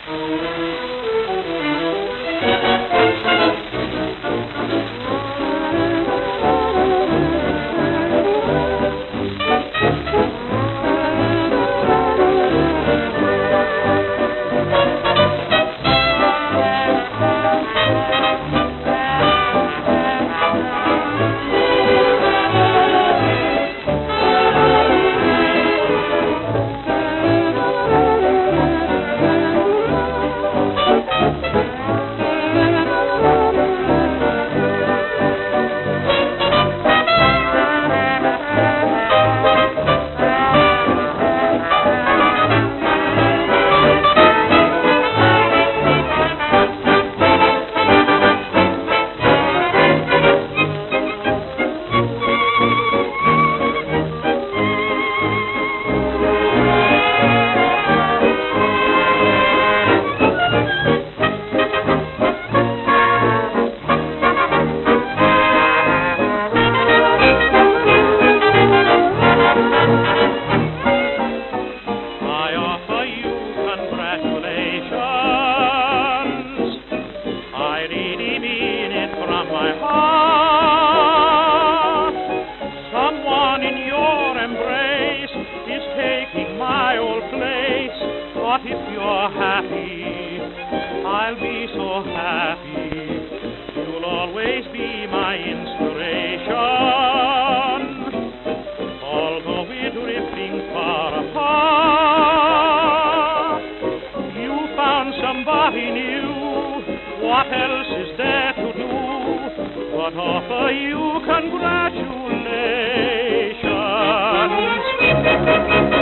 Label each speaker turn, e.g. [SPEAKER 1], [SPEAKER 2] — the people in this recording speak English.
[SPEAKER 1] Someone in your embrace is taking my old place. But if you're happy, I'll be so happy. You'll always be my inspiration. Although we're drifting far apart, you found somebody new. What else is there to do but offer you congratulations?